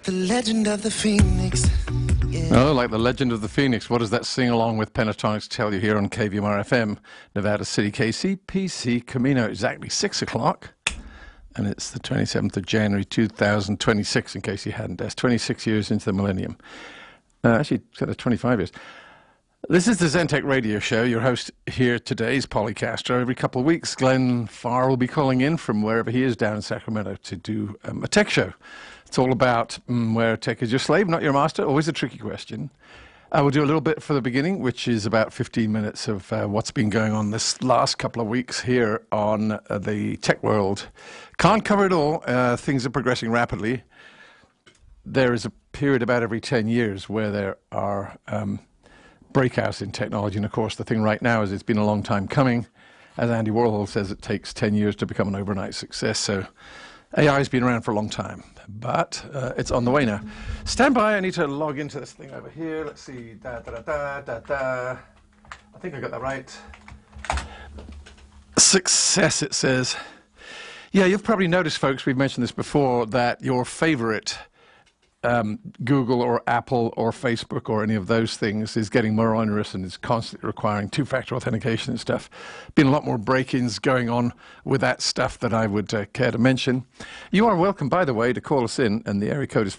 the legend of the phoenix. Yeah. Oh, like the legend of the phoenix. What does that sing along with Pentatonics tell you here on KVMR FM, Nevada City, KCPC, Camino? Exactly 6 o'clock. And it's the 27th of January, 2026, in case you hadn't guessed. 26 years into the millennium. Actually, kind of 25 years. This is the Zentech Radio Show. Your host here today is Polly Castro. Every couple of weeks, Glenn Farr will be calling in from wherever he is down in Sacramento to do a tech show. It's all about where tech is your slave, not your master. Always a tricky question. We'll do a little bit for the beginning, which is about 15 minutes of what's been going on this last couple of weeks here on the tech world. Can't cover it all. Things are progressing rapidly. There is a period about every 10 years where there are breakouts in technology. And of course, the thing right now is it's been a long time coming. As Andy Warhol says, it takes 10 years to become an overnight success. So AI has been around for a long time, but it's on the way now. Stand by. I need to log into this thing over here. Let's see. I think I got that right. Success, it says. Yeah, you've probably noticed, folks, we've mentioned this before, that your favorite Google or Apple or Facebook or any of those things is getting more onerous and is constantly requiring two-factor authentication and stuff. Been a lot more break-ins going on with that stuff that I would care to mention. You are welcome, by the way, to call us in, and the area code is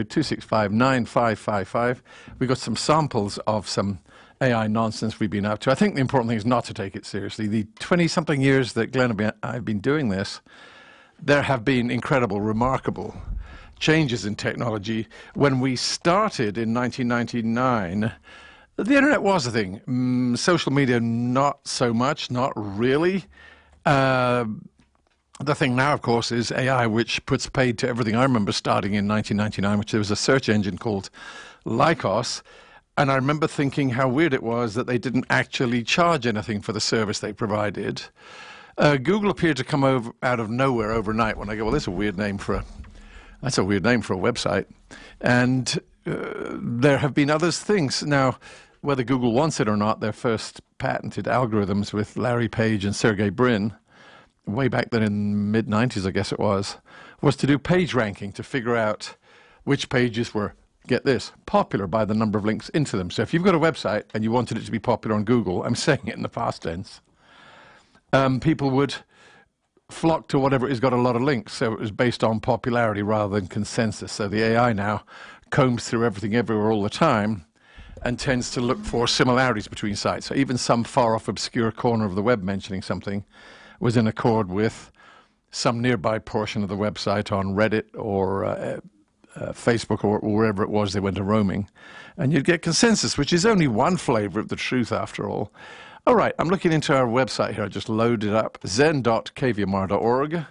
530-265-9555. We've got some samples of some AI nonsense we've been up to. I think the important thing is not to take it seriously. The 20-something years that Glenn and I've been doing this, there have been incredible, remarkable changes in technology. When we started in 1999, the internet was a thing. Social media, not so much, not really. The thing now, of course, is AI, which puts paid to everything. I remember starting in 1999, which there was a search engine called Lycos, and I remember thinking how weird it was that they didn't actually charge anything for the service they provided. Google appeared to come out of nowhere overnight when I go, well, that's a weird name for a website. And there have been other things. Now, whether Google wants it or not, their first patented algorithms with Larry Page and Sergey Brin, way back then in the mid-90s, I guess it was to do page ranking, to figure out which pages were, get this, popular by the number of links into them. So if you've got a website and you wanted it to be popular on Google, I'm saying it in the past tense, people would flock to whatever has got a lot of links. So it was based on popularity rather than consensus. So the AI now combs through everything everywhere all the time and tends to look for similarities between sites. So even some far off obscure corner of the web mentioning something was in accord with some nearby portion of the website on Reddit or Facebook or wherever it was they went a roaming. And you'd get consensus, which is only one flavor of the truth after all. All right, I'm looking into our website here. I just loaded up zen.kvmr.org.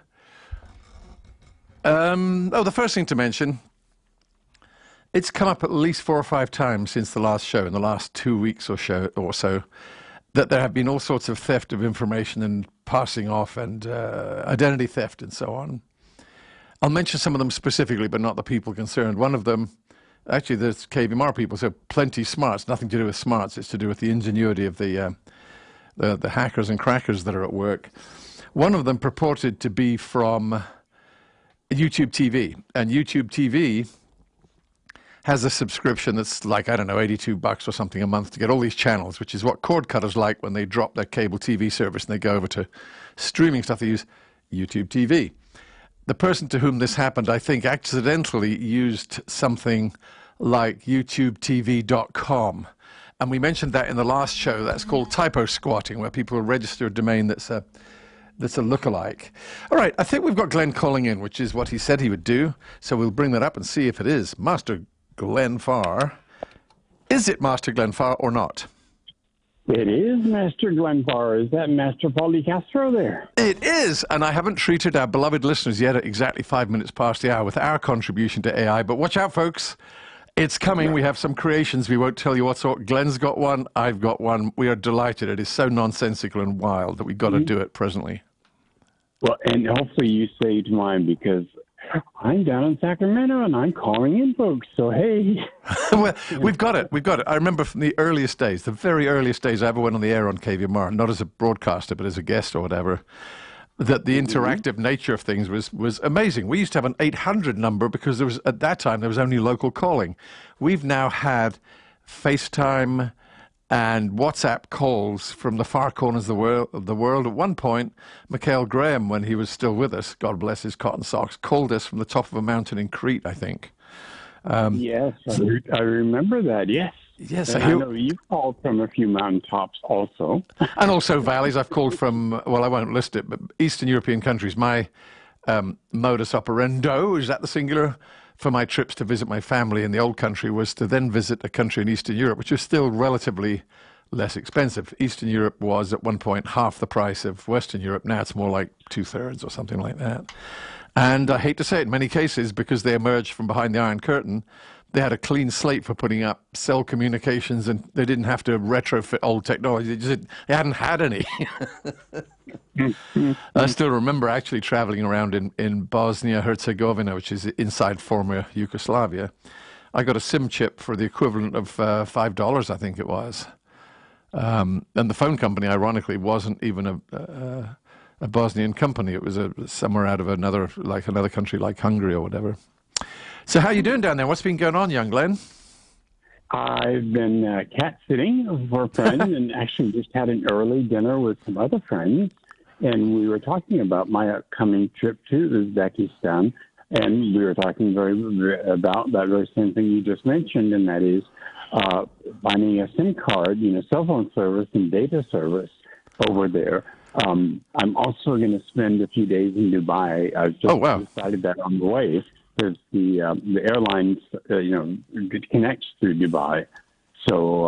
The first thing to mention, it's come up at least 4 or 5 times since the last show, in the last 2 weeks or so, that there have been all sorts of theft of information and passing off and identity theft and so on. I'll mention some of them specifically, but not the people concerned. One of them, actually, there's KVMR people, so plenty smarts, nothing to do with smarts. It's to do with the ingenuity of the hackers and crackers that are at work. One of them purported to be from YouTube TV, and YouTube TV has a subscription that's like, I don't know, $82 or something a month to get all these channels, which is what cord cutters like when they drop their cable TV service and they go over to streaming stuff. They use YouTube TV. The person to whom this happened, I think, accidentally used something like YouTubeTV.com. And we mentioned that in the last show. That's called typo squatting, where people register a domain that's a lookalike. All right, I think we've got Glenn calling in, which is what he said he would do. So we'll bring that up and see if it is Master Glenn Farr. Is it Master Glenn Farr or not? It is Master Glenn Farr. Is that Master Polly Castro there? It is, and I haven't treated our beloved listeners yet at exactly 5 minutes past the hour with our contribution to AI. But watch out, folks. It's coming. We have some creations. We won't tell you what sort. Glenn's got one. I've got one. We are delighted. It is so nonsensical and wild that we've got to do it presently. Well, and hopefully you saved mine, because I'm down in Sacramento and I'm calling in, folks. So, hey. Well, we've got it. We've got it. I remember from the earliest days, the very earliest days I ever went on the air on KVMR, not as a broadcaster, but as a guest or whatever. that the interactive nature of things was amazing. We used to have an 800 number because at that time there was only local calling. We've now had FaceTime and WhatsApp calls from the far corners of the world. At one point, Mikhail Graham, when he was still with us, God bless his cotton socks, called us from the top of a mountain in Crete, I think. Yes, I remember that, yes. Yes, I know you called from a few mountaintops also. And also valleys. I've called from, well, I won't list it, but Eastern European countries. My modus operandi, is that the singular, for my trips to visit my family in the old country was to then visit a country in Eastern Europe, which was still relatively less expensive. Eastern Europe was at one point half the price of Western Europe. Now it's more like 2/3 or something like that. And I hate to say it, in many cases, because they emerged from behind the Iron Curtain, they had a clean slate for putting up cell communications, and they didn't have to retrofit old technology. They hadn't had any. I still remember actually traveling around in Bosnia-Herzegovina, which is inside former Yugoslavia. I got a SIM chip for the equivalent of $5, I think it was. And the phone company, ironically, wasn't even a Bosnian company. It was somewhere out of another country like Hungary or whatever. So how are you doing down there? What's been going on, young Glenn? I've been cat sitting for a friend and actually just had an early dinner with some other friends. And we were talking about my upcoming trip to Uzbekistan. And we were talking about that very same thing you just mentioned, and that is finding a SIM card, cell phone service and data service over there. I'm also going to spend a few days in Dubai. I've just decided that on the way. Because the airlines, connects through Dubai. So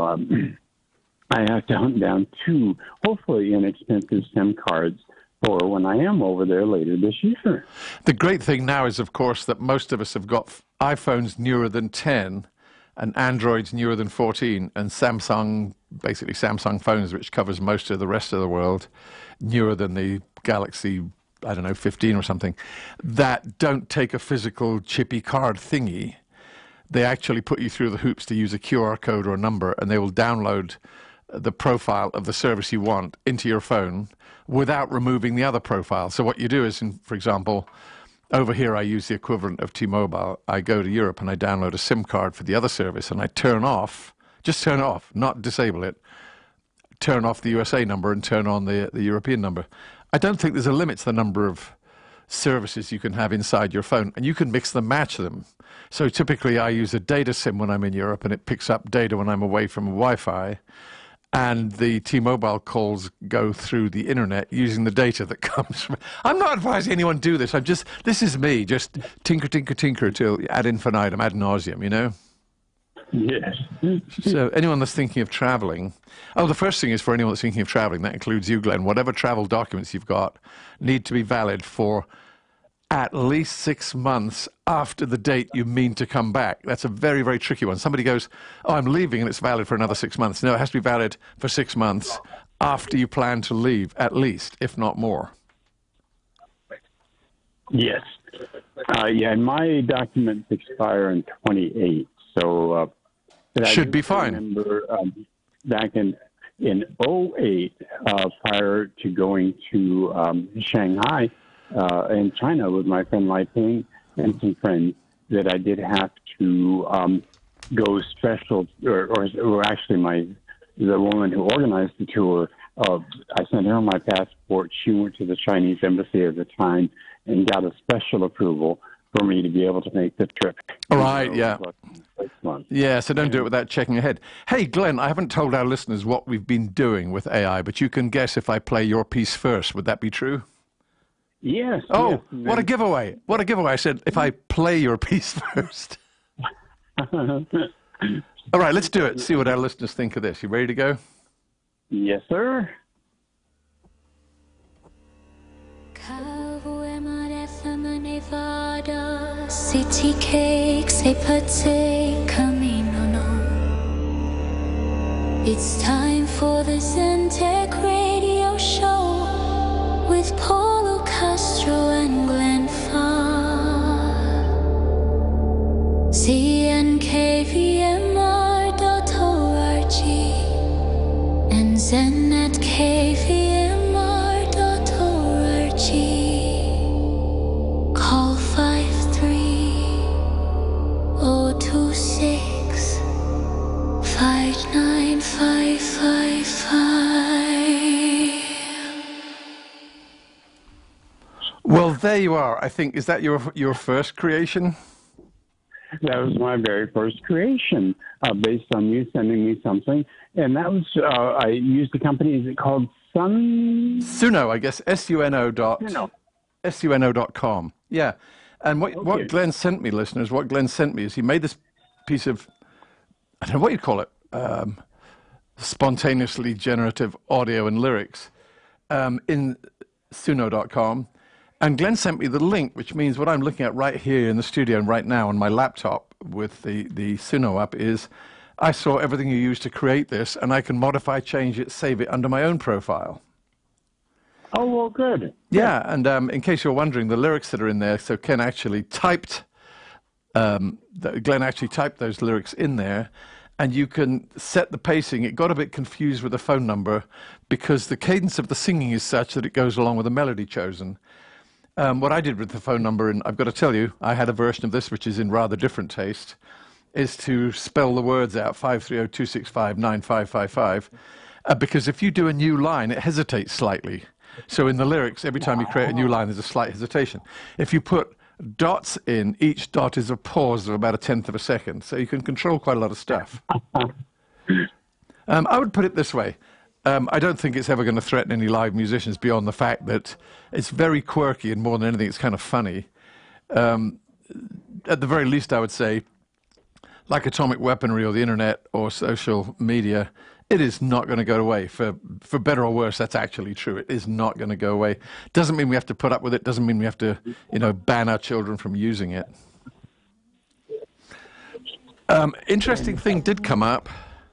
I have to hunt down 2, hopefully inexpensive SIM cards for when I am over there later this year. The great thing now is, of course, that most of us have got iPhones newer than 10 and Androids newer than 14 and Samsung phones, which covers most of the rest of the world, newer than the Galaxy 15 or something, that don't take a physical chippy card thingy. They actually put you through the hoops to use a QR code or a number, and they will download the profile of the service you want into your phone without removing the other profile. So what you do is, for example, over here I use the equivalent of T-Mobile. I go to Europe and I download a SIM card for the other service, and I turn off, not disable it, turn off the USA number and turn on the European number. I don't think there's a limit to the number of services you can have inside your phone, and you can mix them, match them. So typically I use a data SIM when I'm in Europe, and it picks up data when I'm away from Wi-Fi, and the T-Mobile calls go through the internet using the data that comes from... I'm not advising anyone do this. This is me, just tinker till ad infinitum, ad nauseum, Yes. So anyone that's thinking of traveling, the first thing is for anyone that's thinking of traveling, that includes you, Glenn, whatever travel documents you've got need to be valid for at least 6 months after the date you mean to come back. That's a very, very tricky one. Somebody goes, I'm leaving, and it's valid for another 6 months. No, it has to be valid for 6 months after you plan to leave, at least, if not more. Yes. And my documents expire in 28, so... should be fine. I remember back in 2008, prior to going to Shanghai in China with my friend Lai Ping and some friends, that I did have to go special, or actually the woman who organized the tour, I sent her my passport. She went to the Chinese embassy at the time and got a special approval for me to be able to make the trip. Right, yeah. Yeah, so don't do it without checking ahead. Hey, Glenn, I haven't told our listeners what we've been doing with AI, but you can guess if I play your piece first. Would that be true? Yes. Oh, yes. What a giveaway. What a giveaway. I said, if I play your piece first. All right, let's do it. See what our listeners think of this. You ready to go? Yes, sir. City cakes, a pate camino no. It's time for the Zentec radio show with Paulo Castro and Glenn Farr. CNKVMR.org and Zen at KVMR.org. Well, there you are. I think, is that your first creation? That was my very first creation, based on you sending me something. And that was, I used the company, is it called Suno, I guess, suno.com. Yeah. And what Glenn sent me, listeners, what Glenn sent me is he made this piece of, I don't know what you'd call it, spontaneously generative audio and lyrics in suno.com. And Glenn sent me the link, which means what I'm looking at right here in the studio and right now on my laptop with the Suno app is I saw everything you used to create this, and I can modify, change it, save it under my own profile. Oh, well, good. Yeah, and in case you're wondering, the lyrics that are in there, so Glenn actually typed those lyrics in there, and you can set the pacing. It got a bit confused with the phone number because the cadence of the singing is such that it goes along with the melody chosen. What I did with the phone number, and I've got to tell you, I had a version of this which is in rather different taste, is to spell the words out, 530-265-9555, because if you do a new line, it hesitates slightly. So in the lyrics, every time you create a new line, there's a slight hesitation. If you put dots in, each dot is a pause of about 1/10 of a second, so you can control quite a lot of stuff. I would put it this way. I don't think it's ever going to threaten any live musicians beyond the fact that it's very quirky, and more than anything, it's kind of funny. At the very least, I would say, like atomic weaponry or the internet or social media, it is not going to go away. For better or worse, that's actually true. It is not going to go away. Doesn't mean we have to put up with it. Doesn't mean we have to, ban our children from using it. Interesting thing did come up.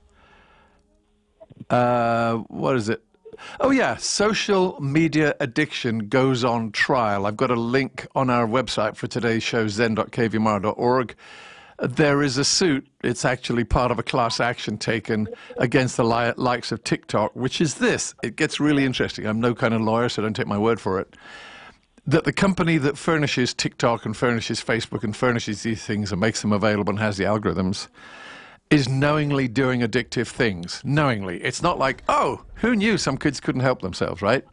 What is it? Oh, yeah. Social media addiction goes on trial. I've got a link on our website for today's show, zen.kvmr.org. There is a suit. It's actually part of a class action taken against the likes of TikTok, which is this. It gets really interesting. I'm no kind of lawyer, so don't take my word for it. That the company that furnishes TikTok and furnishes Facebook and furnishes these things and makes them available and has the algorithms is knowingly doing addictive things. Knowingly. It's not like, oh, who knew some kids couldn't help themselves, right?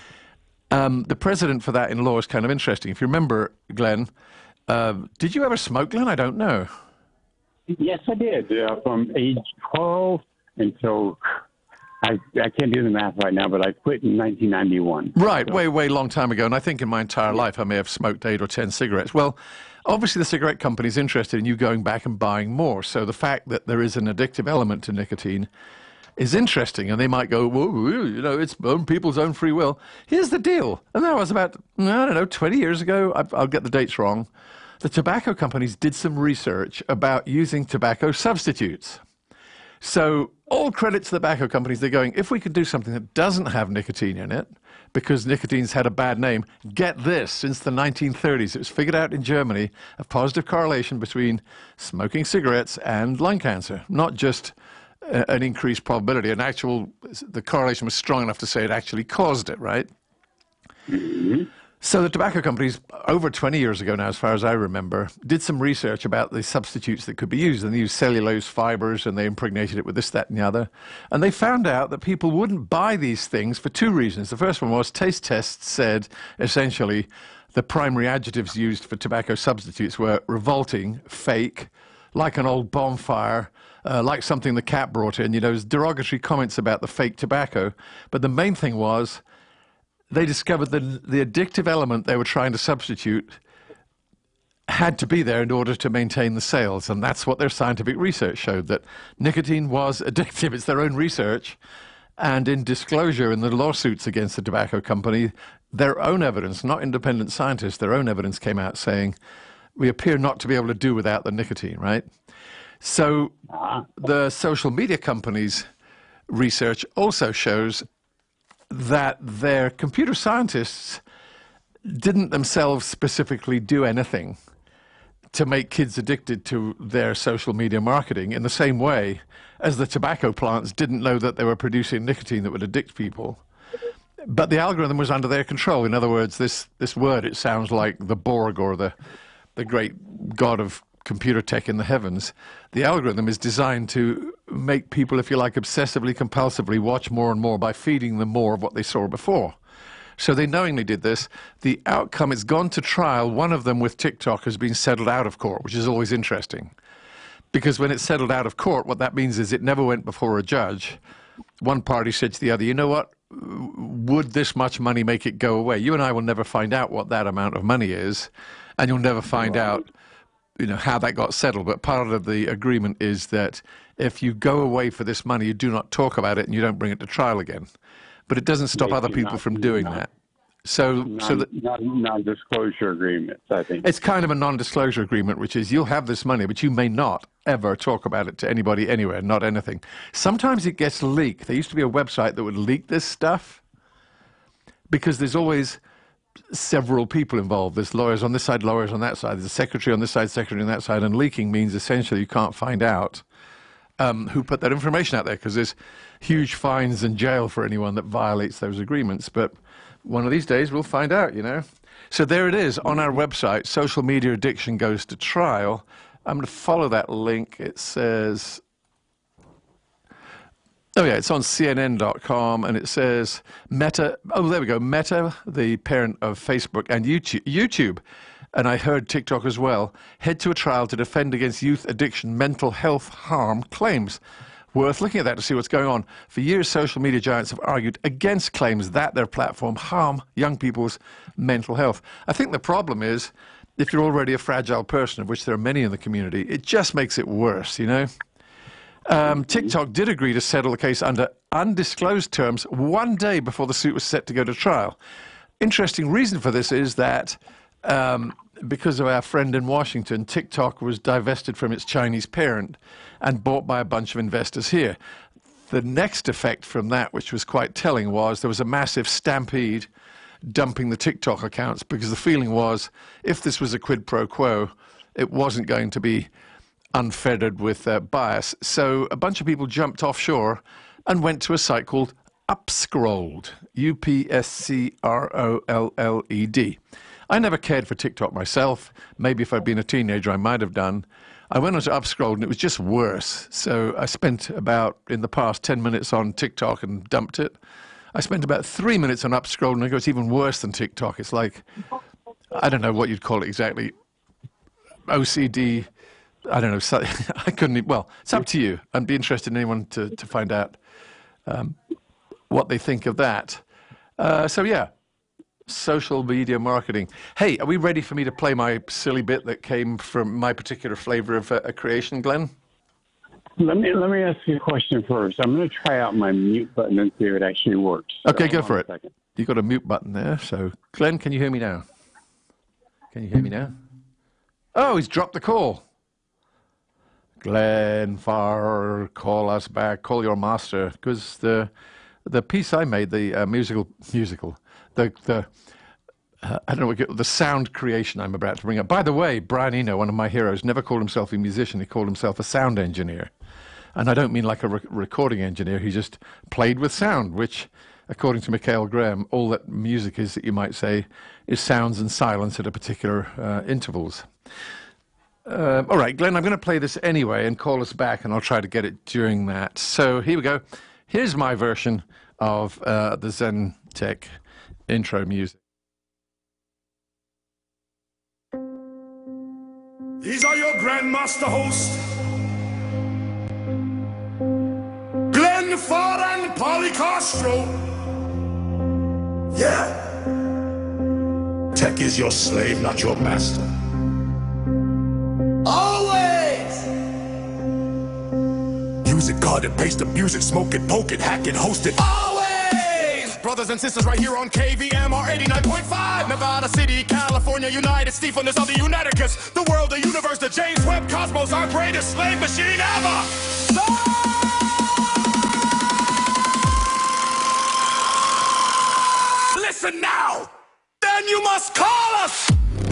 The precedent for that in law is kind of interesting. If you remember, Glenn, did you ever smoke, Glenn? I don't know. Yes, I did. From age 12 until, I can't do the math right now, but I quit in 1991. Right, way, way long time ago. And I think in my entire life I may have smoked 8 or 10 cigarettes. Well, obviously the cigarette company is interested in you going back and buying more. So the fact that there is an addictive element to nicotine is interesting. And they might go, well, it's people's own free will. Here's the deal. And that was about, 20 years ago. I'll get the dates wrong. The tobacco companies did some research about using tobacco substitutes. So all credit to the tobacco companies. They're going, if we could do something that doesn't have nicotine in it, because nicotine's had a bad name, get this, since the 1930s, it was figured out in Germany, a positive correlation between smoking cigarettes and lung cancer. Not just an increased probability, the correlation was strong enough to say it actually caused it, right? Mm-hmm. So the tobacco companies, over 20 years ago now, as far as I remember, did some research about the substitutes that could be used. And they used cellulose fibers, and they impregnated it with this, that, and the other. And they found out that people wouldn't buy these things for 2 reasons. The first one was taste tests said, essentially, the primary adjectives used for tobacco substitutes were revolting, fake, like an old bonfire, like something the cat brought in. There's derogatory comments about the fake tobacco. But the main thing was, they discovered that the addictive element they were trying to substitute had to be there in order to maintain the sales. And that's what their scientific research showed, that nicotine was addictive. It's their own research. And in disclosure in the lawsuits against the tobacco company, their own evidence, not independent scientists, their own evidence came out saying, we appear not to be able to do without the nicotine, right? So the social media companies' research also shows that their computer scientists didn't themselves specifically do anything to make kids addicted to their social media marketing in the same way as the tobacco plants didn't know that they were producing nicotine that would addict people. But the algorithm was under their control. In other words, this word, it sounds like the Borg or the great god of computer tech in the heavens. The algorithm is designed to make people, if you like, obsessively, compulsively watch more and more by feeding them more of what they saw before. So they knowingly did this. The outcome, it's gone to trial. One of them with TikTok has been settled out of court, which is always interesting. Because when it's settled out of court, what that means is it never went before a judge. One party said to the other, you know what, would this much money make it go away? You and I will never find out what that amount of money is, and you'll never find out, you know, how that got settled. But part of the agreement is that if you go away for this money, you do not talk about it and you don't bring it to trial again. But it doesn't stop other people from doing that. So non-disclosure agreements, I think. It's kind of a non-disclosure agreement, which is you'll have this money, but you may not ever talk about it to anybody anywhere, not anything. Sometimes it gets leaked. There used to be a website that would leak this stuff because there's always several people involved. There's lawyers on this side, lawyers on that side. There's a secretary on this side, secretary on that side. And leaking means essentially you can't find out who put that information out there because there's huge fines and jail for anyone that violates those agreements. But one of these days we'll find out, you know. So there it is on our website, Social Media Addiction Goes to Trial. I'm going to follow that link. It says, oh yeah, it's on CNN.com, and it says Meta, oh there we go, Meta, the parent of Facebook and YouTube, and I heard TikTok as well, head to a trial to defend against youth addiction mental health harm claims. Worth looking at that to see what's going on. For years, social media giants have argued against claims that their platform harm young people's mental health. I think the problem is, if you're already a fragile person, of which there are many in the community, it just makes it worse, you know? TikTok did agree to settle the case under undisclosed terms 1 day before the suit was set to go to trial. Interesting reason for this is that because of our friend in Washington, TikTok was divested from its Chinese parent and bought by a bunch of investors here. The next effect from that, which was quite telling, was there was a massive stampede dumping the TikTok accounts because the feeling was if this was a quid pro quo, it wasn't going to be unfettered with bias. So a bunch of people jumped offshore and went to a site called Upscrolled, Upscrolled. I never cared for TikTok myself. Maybe if I'd been a teenager, I might have done. I went on to Upscrolled, and it was just worse. So I spent about, in the past, 10 minutes on TikTok and dumped it. I spent about 3 minutes on Upscrolled, and I go, it's even worse than TikTok. It's like, I don't know what you'd call it exactly. OCD, I don't know. I couldn't, well, it's up to you. I'd be interested in anyone to find out what they think of that. So, yeah. Social media marketing. Hey, are we ready for me to play my silly bit that came from my particular flavor of a creation, Glenn? Let me ask you a question first. I'm going to try out my mute button and see if it actually works. Okay, go for it. You got a mute button there. So, Glenn, can you hear me now? Can you hear me now? Oh, he's dropped the call. Glenn Farr, call us back. Call your master, because the piece I made, the musical. I don't know what the sound creation I'm about to bring up. By the way, Brian Eno, one of my heroes, never called himself a musician. He called himself a sound engineer. And I don't mean like a recording engineer. He just played with sound, which, according to Michael Graham, all that music is, that you might say, is sounds and silence at a particular intervals. All right, Glenn, I'm going to play this anyway and call us back, and I'll try to get it during that. So here we go. Here's my version of the ZenTech intro music. These are your Grandmaster hosts, Glenn Farr and Polly Castro. Yeah. Tech is your slave, not your master. Always. Use it, cut it, paste, abuse it, smoke it, poke it, hack it, host it. Always. Brothers and sisters right here on KVMR 89.5, Nevada City, California, United States of the Uniticus, the world, the universe, the James Webb Cosmos, our greatest slave machine ever. Listen now, then you must call us.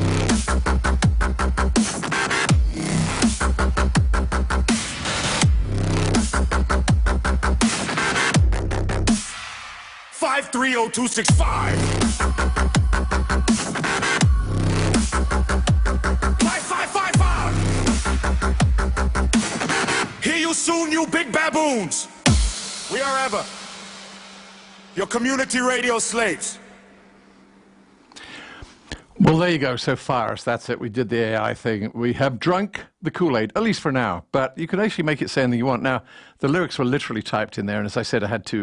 Five 30265. 5555. Hear you soon, you big baboons. We are ever your community radio slaves. Well, there you go. So far, so that's it. We did the AI thing. We have drunk the Kool-Aid, at least for now. But you can actually make it say anything you want. Now, the lyrics were literally typed in there, and as I said,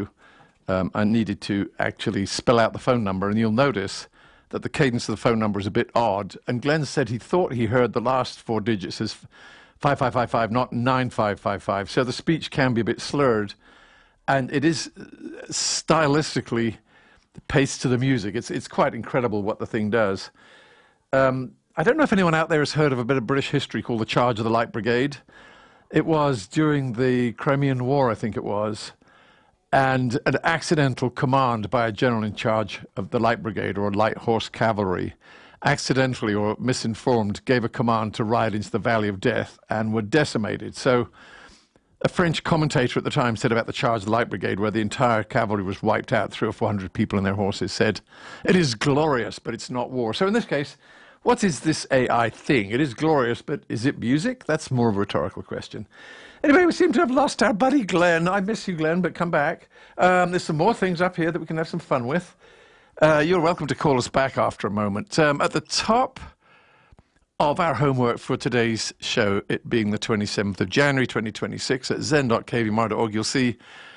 I needed to actually spell out the phone number, and you'll notice that the cadence of the phone number is a bit odd. And Glenn said he thought he heard the last 4 digits as 5555, not 9555. So the speech can be a bit slurred, and it is stylistically paced to the music. It's quite incredible what the thing does. I don't know if anyone out there has heard of a bit of British history called the Charge of the Light Brigade. It was during the Crimean War, I think it was, and an accidental command by a general in charge of the Light Brigade, or Light Horse Cavalry, accidentally or misinformed, gave a command to ride into the Valley of Death and were decimated. So a French commentator at the time said about the Charge of the Light Brigade, where the entire cavalry was wiped out, 300 or 400 people and their horses, said, "It is glorious, but it's not war." So in this case, what is this AI thing? It is glorious, but is it music? That's more of a rhetorical question. Anyway, we seem to have lost our buddy Glenn. I miss you, Glenn, but come back. There's some more things up here that we can have some fun with. You're welcome to call us back after a moment. At the top of our homework for today's show, it being the 27th of January 2026 at zen.kvmar.org, you'll see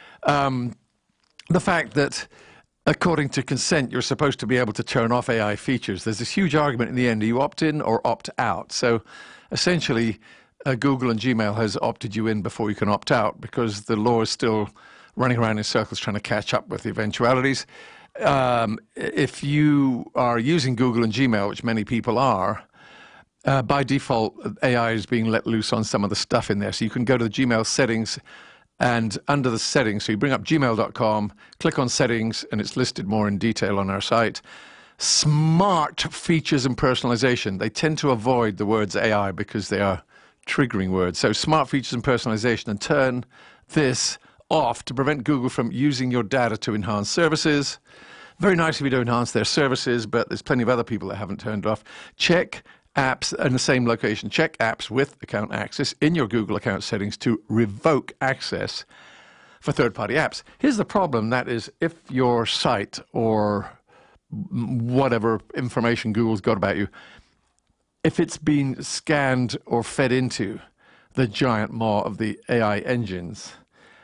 the fact that according to consent, you're supposed to be able to turn off AI features. There's this huge argument in the end. Do you opt in or opt out? So essentially, Google and Gmail has opted you in before you can opt out, because the law is still running around in circles trying to catch up with the eventualities. If you are using Google and Gmail, which many people are, by default, AI is being let loose on some of the stuff in there. So you can go to the Gmail settings, and under the settings, so you bring up gmail.com, click on settings, and it's listed more in detail on our site. Smart features and personalization. They tend to avoid the words AI because they are triggering words. So smart features and personalization, and turn this off to prevent Google from using your data to enhance services. Very nice if you don't enhance their services, but there's plenty of other people that haven't turned off. Check apps in the same location. Check apps with account access in your Google account settings to revoke access for third-party apps. Here's the problem, that is, if your site or whatever information Google's got about you, if it's been scanned or fed into the giant maw of the AI engines,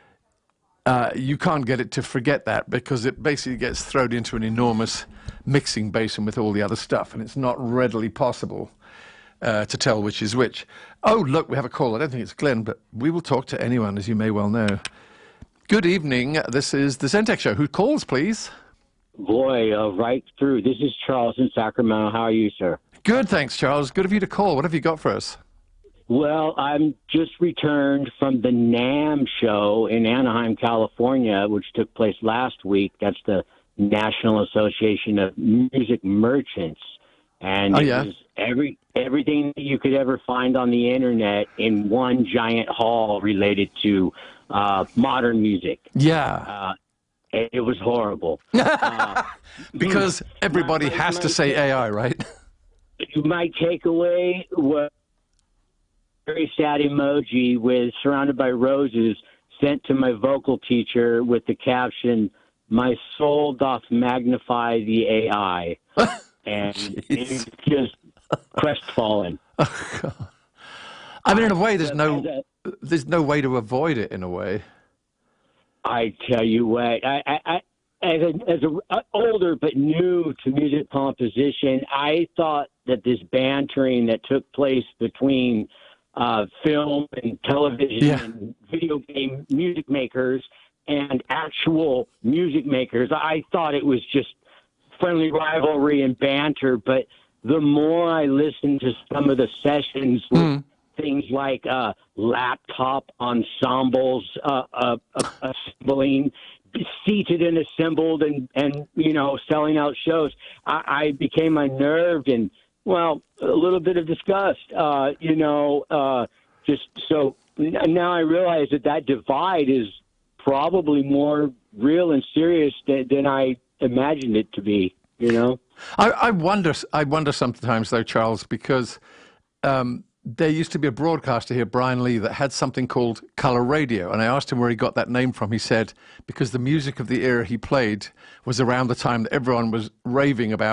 you can't get it to forget that, because it basically gets thrown into an enormous mixing basin with all the other stuff, and it's not readily possible to tell which is which. Oh, look, we have a call. I don't think it's Glenn, but we will talk to anyone, as you may well know. Good evening. This is the Zentech Show. Who calls, please? Boy, right through. This is Charles in Sacramento. How are you, sir? Good, thanks, Charles. Good of you to call. What have you got for us? Well, I'm just returned from the NAMM show in Anaheim, California, which took place last week. That's the National Association of Music Merchants. And it was everything that you could ever find on the internet in one giant hall related to modern music. Yeah. It was horrible. Because everybody has to say AI, right? My takeaway was very sad emoji with surrounded by roses sent to my vocal teacher with the caption, "My soul doth magnify the AI." And it's just crestfallen. Oh, God. I mean, in a way, there's no way to avoid it, in a way. I tell you what, as an older but new to music composition, I thought that this bantering that took place between film and television and video game music makers and actual music makers, I thought it was just friendly rivalry and banter. But the more I listened to some of the sessions with things like laptop ensembles, assembling, seated and assembled and you know, selling out shows, I became unnerved and, well, a little bit of disgust, just so now I realize that divide is probably more real and serious than I imagined it to be, you know? I wonder sometimes, though, Charles, because there used to be a broadcaster here, Brian Lee, that had something called color radio. And I asked him where he got that name from. He said, because the music of the era he played was around the time that everyone was raving about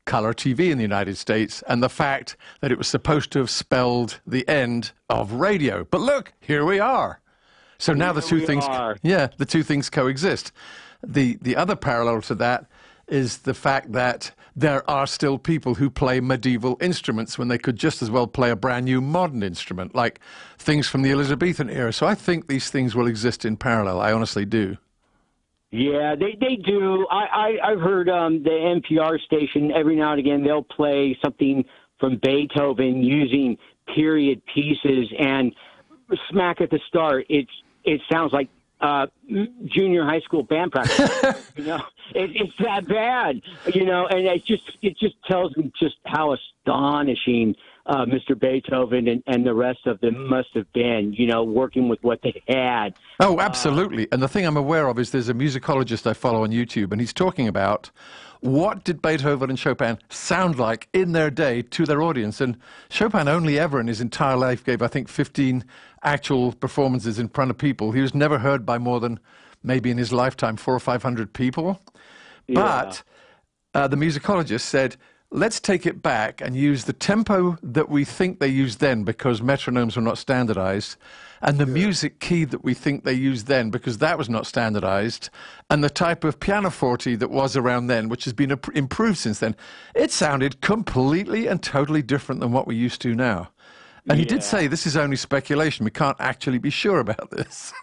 color TV in the United States and the fact that it was supposed to have spelled the end of radio. But look, here we are. So now the two things coexist. The other parallel to that is the fact that there are still people who play medieval instruments when they could just as well play a brand new modern instrument, like things from the Elizabethan era. So I think these things will exist in parallel. I honestly do. Yeah, they do. I've heard the NPR station, every now and again, they'll play something from Beethoven using period pieces, and smack at the start, it sounds like junior high school band practice. It's that bad, and it just tells me just how astonishing Mr. Beethoven and the rest of them must have been, working with what they had. Oh, absolutely. And the thing I'm aware of is there's a musicologist I follow on YouTube, and he's talking about what did Beethoven and Chopin sound like in their day to their audience. And Chopin only ever in his entire life gave, I think, 15 actual performances in front of people. He was never heard by more than maybe in his lifetime 400 or 500 people. Yeah. But the musicologist said, let's take it back and use the tempo that we think they used then because metronomes were not standardized, and the music key that we think they used then because that was not standardized, and the type of pianoforte that was around then, which has been improved since then. It sounded completely and totally different than what we're used to now. And he did say this is only speculation. We can't actually be sure about this.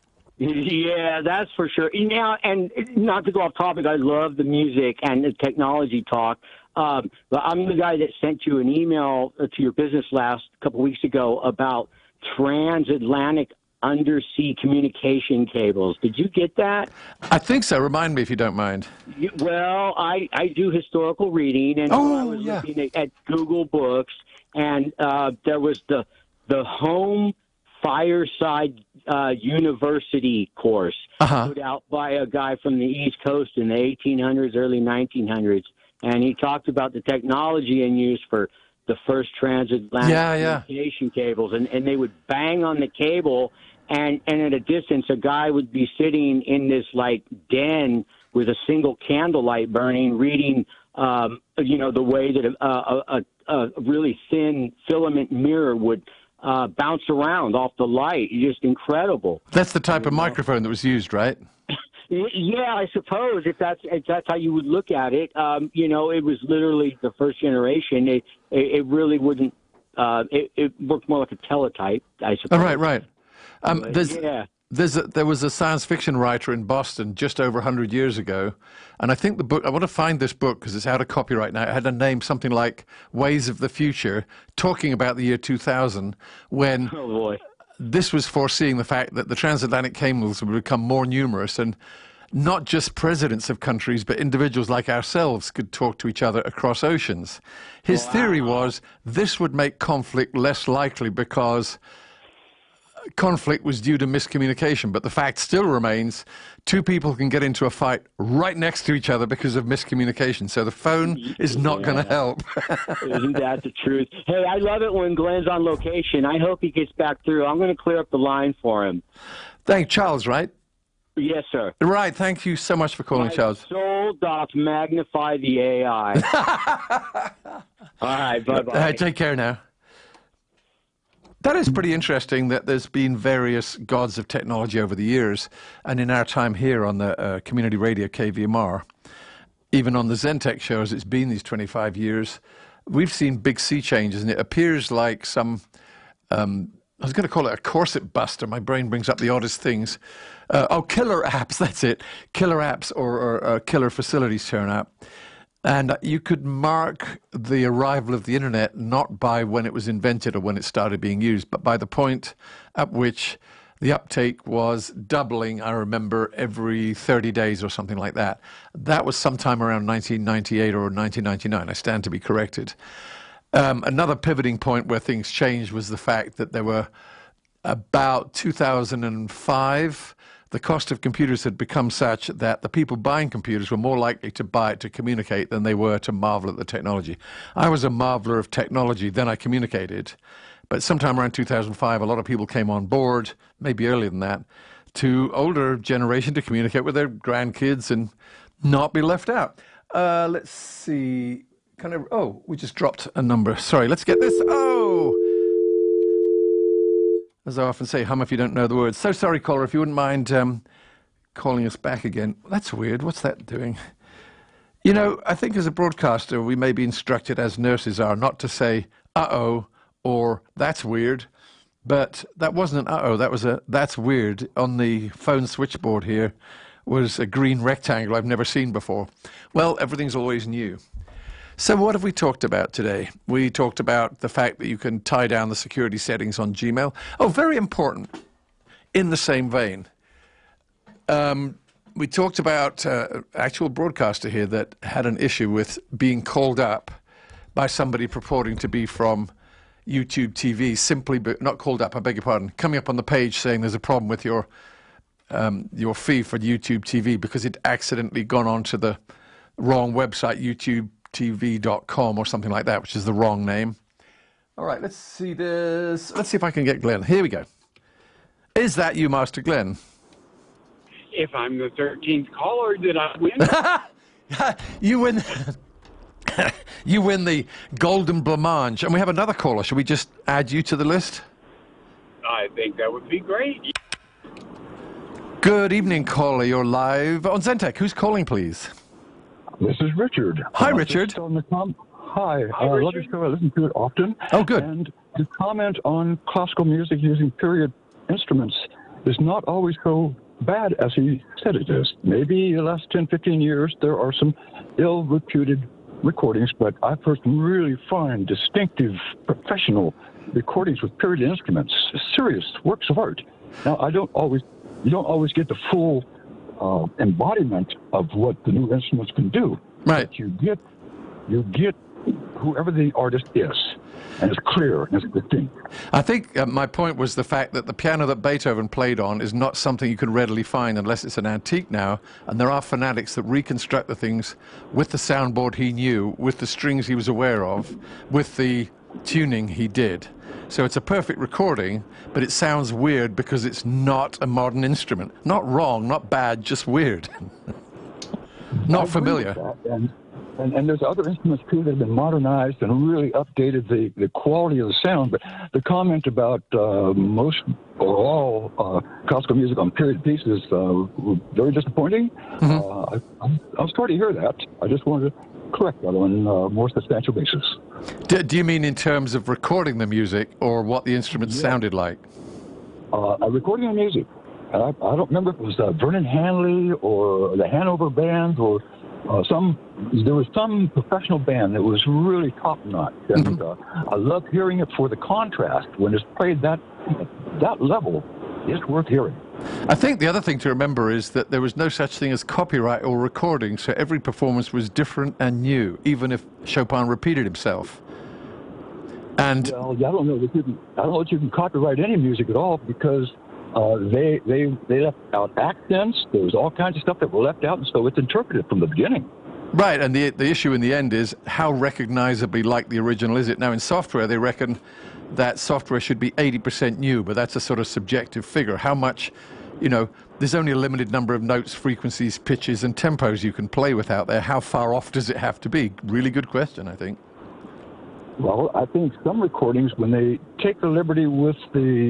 Yeah, that's for sure. Now, and not to go off topic, I love the music and the technology talk. But I'm the guy that sent you an email to your business last couple weeks ago about transatlantic undersea communication cables. Did you get that? I think so. Remind me if you don't mind. Well, I do historical reading, and I was looking at Google Books, and there was the Home Fireside University course put out by a guy from the East Coast in the 1800s, early 1900s. And he talked about the technology in use for the first transatlantic communication cables. And they would bang on the cable, and at a distance, a guy would be sitting in this, den with a single candlelight burning, reading, the way that a really thin filament mirror would bounce around off the light. Just incredible. That's the type of microphone that was used, right? Yeah, I suppose if that's how you would look at it. It was literally the first generation. It really wouldn't. It worked more like a teletype, I suppose. Oh, right. There was a science fiction writer in Boston just over 100 years ago, and I think the book, I want to find this book because it's out of copyright now. It had a name something like Ways of the Future, talking about the year 2000, when this was foreseeing the fact that the transatlantic cables would become more numerous, and not just presidents of countries, but individuals like ourselves could talk to each other across oceans. His theory was this would make conflict less likely because conflict was due to miscommunication, but the fact still remains two people can get into a fight right next to each other because of miscommunication. So the phone is not going to help. Isn't that the truth? Hey, I love it when Glenn's on location. I hope he gets back through. I'm going to clear up the line for him. Thank Charles, right? Yes, sir. Right. Thank you so much for calling, Charles. My soul doth magnify the AI. All right. Bye-bye. Take care now. That is pretty interesting that there's been various gods of technology over the years. And in our time here on the community radio KVMR, even on the Zentech shows, it's been these 25 years, we've seen big sea changes. And it appears like some, I was going to call it a corset buster. My brain brings up the oddest things. Killer apps, that's it. Killer apps or killer facilities turn up. And you could mark the arrival of the internet not by when it was invented or when it started being used, but by the point at which the uptake was doubling, I remember, every 30 days or something like that. That was sometime around 1998 or 1999. I stand to be corrected. Another pivoting point where things changed was the fact that there were about 2005, the cost of computers had become such that the people buying computers were more likely to buy it to communicate than they were to marvel at the technology. I was a marveler of technology, then I communicated. But sometime around 2005, a lot of people came on board, maybe earlier than that, to older generation to communicate with their grandkids and not be left out. Let's see. Kind of. Oh, we just dropped a number. Sorry, let's get this. Oh! As I often say, hum if you don't know the words. So sorry, caller, if you wouldn't mind calling us back again. That's weird. What's that doing? You know, I think as a broadcaster, we may be instructed, as nurses are, not to say, uh-oh, or that's weird. But that wasn't an uh-oh, that was a that's weird. On the phone switchboard here was a green rectangle I've never seen before. Well, everything's always new. So what have we talked about today? We talked about the fact that you can tie down the security settings on Gmail. Oh, very important. In the same vein, we talked about actual broadcaster here that had an issue with being called up by somebody purporting to be from YouTube TV, simply, but not called up, I beg your pardon, coming up on the page saying there's a problem with your fee for YouTube TV because it accidentally gone onto the wrong website, YouTubeTV.com or something like that, which is the wrong name. All right, let's see this. Let's see if I can get Glenn. Here we go. Is that you, Master Glenn? If I'm the 13th caller, did I win? You win. You win the golden blancmange. And we have another caller. Should we just add you to the list? I think that would be great. Good evening, caller. You're live on Zentek. Who's calling, please? This is Richard. Hi, Richard. Hi. I love your show. I listen to it often. Oh, good. And the comment on classical music using period instruments is not always so bad as he said it is. Maybe the last 10, 15 years, there are some ill-reputed recordings, but I've heard some really fine, distinctive, professional recordings with period instruments, serious works of art. Now, you don't always get the full embodiment of what the new instruments can do. Right. But you get whoever the artist is, and it's clear and it's distinct. I think my point was the fact that the piano that Beethoven played on is not something you can readily find unless it's an antique now, and there are fanatics that reconstruct the things with the soundboard he knew, with the strings he was aware of, with the tuning he did. So it's a perfect recording, but it sounds weird because it's not a modern instrument. Not wrong, not bad, just weird. Not familiar. And there's other instruments too that have been modernized and really updated the quality of the sound. But the comment about most or all classical music on period pieces were very disappointing. I was sorry to hear that. I just wanted to correct that on a more substantial basis. Do you mean in terms of recording the music or what the instruments sounded like? Recording the music. I don't remember if it was Vernon Hanley or the Hanover Band or there was some professional band that was really top-notch. And I love hearing it for the contrast. When it's played that level, it's worth hearing. I think the other thing to remember is that there was no such thing as copyright or recording, so every performance was different and new, even if Chopin repeated himself. And well, I don't know that you can copyright any music at all because they left out accents. There was all kinds of stuff that were left out, and so it's interpreted from the beginning. Right, and the issue in the end is how recognizably like the original is it? Now in software they reckon that software should be 80% new, but that's a sort of subjective figure. How much, there's only a limited number of notes, frequencies, pitches, and tempos you can play with out there. How far off does it have to be? Really good question, I think. Well, I think some recordings, when they take the liberty with the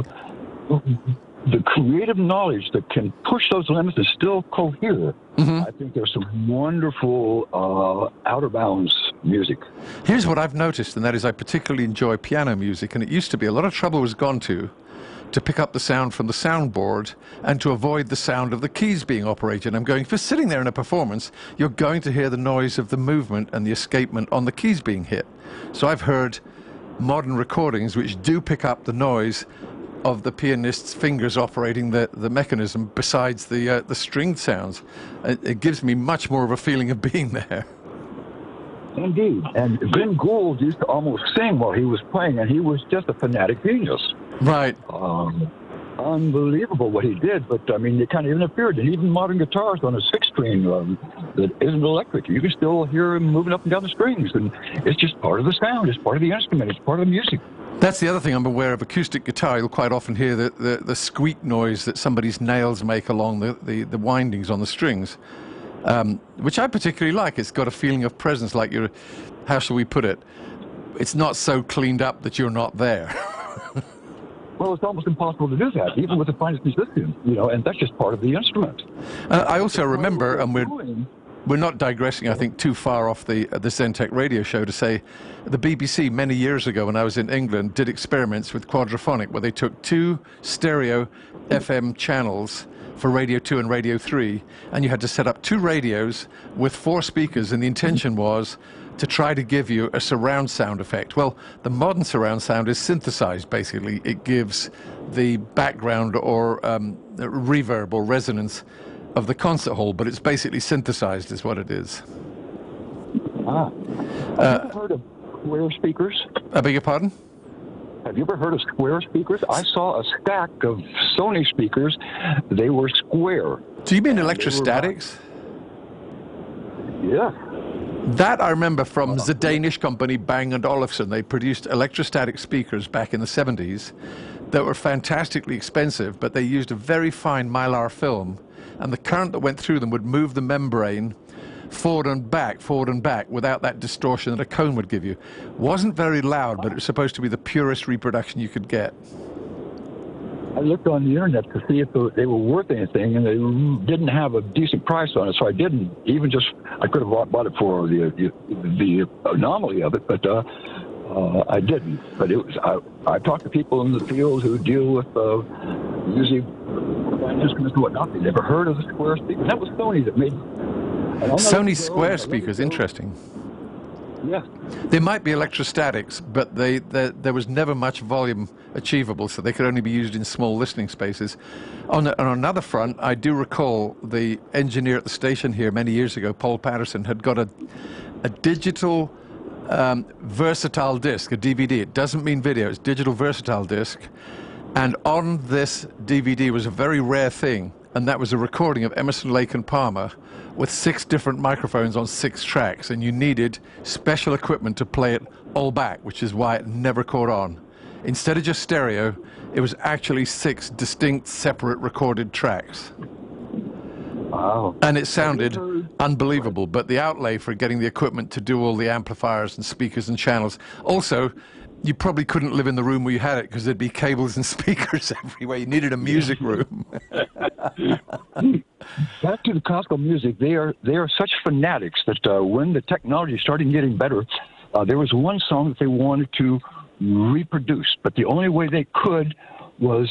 creative knowledge that can push those limits and still cohere, I think there's some wonderful outer bounds music. Here's what I've noticed, and that is I particularly enjoy piano music, and it used to be a lot of trouble was gone to pick up the sound from the soundboard and to avoid the sound of the keys being operated. I'm going, if you're sitting there in a performance, you're going to hear the noise of the movement and the escapement on the keys being hit. So I've heard modern recordings which do pick up the noise of the pianist's fingers operating the mechanism besides the stringed sounds. It gives me much more of a feeling of being there. Indeed. And Glenn Gould used to almost sing while he was playing, and he was just a fanatic genius. Right. Unbelievable what he did, but I mean, it kind of interfered. And even modern guitars on a six-string that isn't electric, you can still hear him moving up and down the strings, and it's just part of the sound. It's part of the instrument. It's part of the music. That's the other thing I'm aware of. Acoustic guitar, you'll quite often hear the squeak noise that somebody's nails make along the windings on the strings. which I particularly like. It's got a feeling of presence, like you're, how shall we put it? It's not so cleaned up that you're not there. Well, it's almost impossible to do that, even with the finest musicians, you know, and that's just part of the instrument. I also remember, and we're not digressing, I think, too far off the Zentech radio show, to say the BBC many years ago when I was in England did experiments with quadraphonic where they took 2 stereo FM channels for Radio 2 and Radio 3, and you had to set up 2 radios with 4 speakers, and the intention was to try to give you a surround sound effect. Well, the modern surround sound is synthesized, basically. It gives the background or reverb or resonance of the concert hall, but it's basically synthesized is what it is. Have you ever heard of square speakers? I beg your pardon? Have you ever heard of square speakers? I saw a stack of Sony speakers. They were square. Do you mean electrostatics? Yeah. That I remember from the Danish company Bang & Olufsen. They produced electrostatic speakers back in the 70s that were fantastically expensive, but they used a very fine mylar film, and the current that went through them would move the membrane forward and back without that distortion that a cone would give you. Wasn't very loud, but it was supposed to be the purest reproduction you could get. I looked on the internet to see if they were worth anything, and they didn't have a decent price on it, so I didn't. Even just, I could have bought it for the anomaly of it, but I didn't. But it was, I talked to people in the field who deal with music instruments and whatnot. They never heard of the square speaker. That was Sony that made Sony square speakers, interesting. Yeah. They might be electrostatics, but there was never much volume achievable, so they could only be used in small listening spaces. On another front, I do recall the engineer at the station here many years ago, Paul Patterson, had got a digital versatile disc, a DVD. It doesn't mean video, it's digital versatile disc. And on this DVD was a very rare thing, and that was a recording of Emerson, Lake and Palmer with 6 different microphones on 6 tracks, and you needed special equipment to play it all back, which is why it never caught on. Instead of just stereo, it was actually 6 distinct, separate recorded tracks. Wow. And it sounded unbelievable, but the outlay for getting the equipment to do all the amplifiers and speakers and channels. Also, you probably couldn't live in the room where you had it because there'd be cables and speakers everywhere. You needed a music room. Back to the classical music, they are such fanatics that when the technology started getting better, there was one song that they wanted to reproduce, but the only way they could was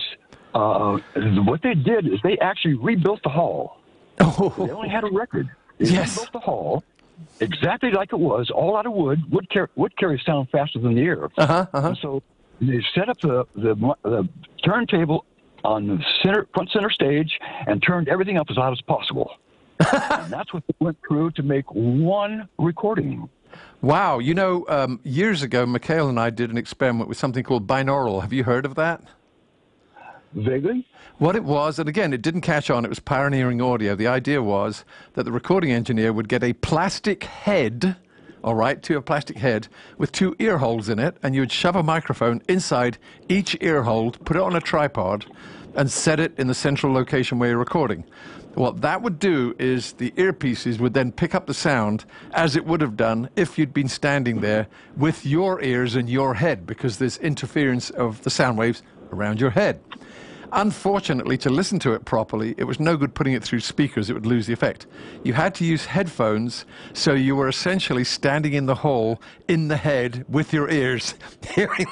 what they did is they actually rebuilt the hall. Oh. They only had a record. They Yes. rebuilt the hall exactly like it was, all out of wood. Wood carries sound faster than the air. And so they set up the turntable on the front center stage and turned everything up as loud as possible. And that's what they went through to make one recording. Wow. You know, years ago, Mikhail and I did an experiment with something called binaural. Have you heard of that? Vaguely? What it was, and again, it didn't catch on, it was pioneering audio. The idea was that the recording engineer would get a plastic head, all right, a plastic head with 2 ear holes in it, and you would shove a microphone inside each ear hole, put it on a tripod, and set it in the central location where you're recording. What that would do is the earpieces would then pick up the sound as it would have done if you'd been standing there with your ears and your head, because there's interference of the sound waves around your head. Unfortunately, to listen to it properly, it was no good putting it through speakers. It would lose the effect. You had to use headphones, so you were essentially standing in the hall, in the head, with your ears, hearing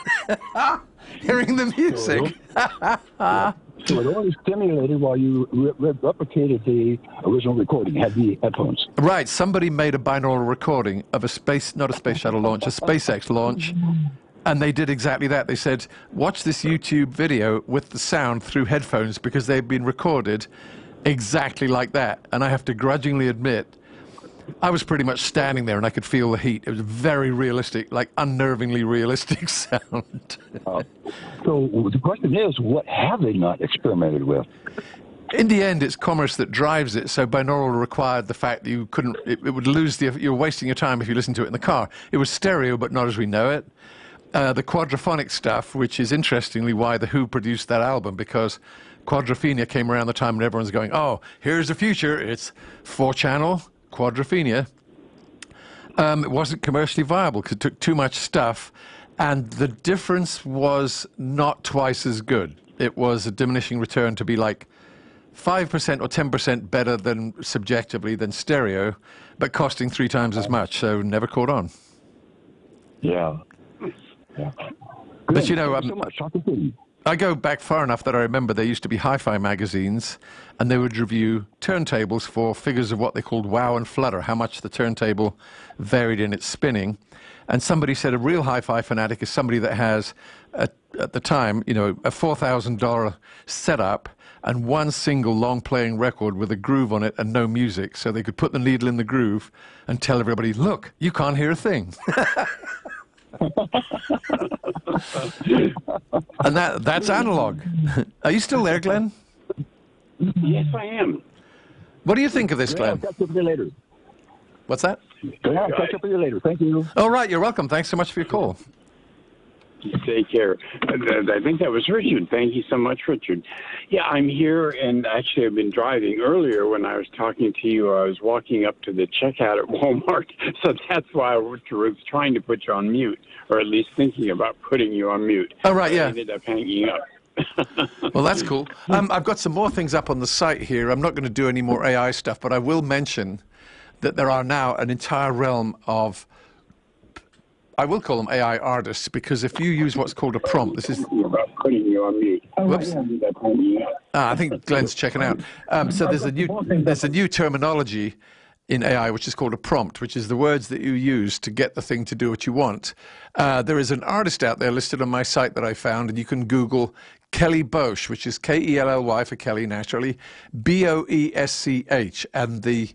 the music. So it only stimulated while you replicated the original recording, had the headphones. Right. Somebody made a binaural recording of a not a space shuttle launch, a SpaceX launch. And they did exactly that. They said, watch this YouTube video with the sound through headphones because they've been recorded exactly like that. And I have to grudgingly admit, I was pretty much standing there and I could feel the heat. It was very realistic, like unnervingly realistic sound. So the question is, what have they not experimented with? In the end, it's commerce that drives it. So binaural required the fact that you couldn't, it would lose you're wasting your time if you listen to it in the car. It was stereo, but not as we know it. the quadraphonic stuff, which is interestingly why The Who produced that album, because Quadrophenia came around the time and everyone's going, oh, here's the future, it's 4-channel Quadrophenia. It wasn't commercially viable because it took too much stuff, and the difference was not twice as good. It was a diminishing return to be like 5% or 10% better than subjectively than stereo, but costing 3 times as much, so never caught on. Yeah. But you know, Thank you so much. Talk to you. I go back far enough that I remember there used to be hi-fi magazines, and they would review turntables for figures of what they called wow and flutter, how much the turntable varied in its spinning. And somebody said a real hi-fi fanatic is somebody that has, at the time, you know, a $4,000 setup and one single long-playing record with a groove on it and no music, so they could put the needle in the groove and tell everybody, look, you can't hear a thing. And that's analog. Are you still there, Glenn? Yes, I am. What do you think of this, Yeah, I'll Glenn? catch up with you later. What's that? Yeah, I'll catch up with you later. Thank you. Oh, right, you're welcome. Thanks so much for your call. Take care. I think that was Richard. Thank you so much, Richard. Yeah, I'm here, and actually I've been driving. Earlier when I was talking to you, I was walking up to the checkout at Walmart, so that's why I was trying to put you on mute, or at least thinking about putting you on mute. Oh, right, yeah. I ended up hanging up. Well, that's cool. I've got some more things up on the site here. I'm not going to do any more AI stuff, but I will mention that there are now an entire realm of, I will call them AI artists, because if you use what's called a prompt, this is... About putting you on mute. Whoops. I think Glenn's checking out. So there's a new terminology in AI which is called a prompt, which is the words that you use to get the thing to do what you want. There is an artist out there listed on my site that I found, and you can Google Kelly Boesch, which is K-E-L-L-Y for Kelly, naturally, B-O-E-S-C-H, and the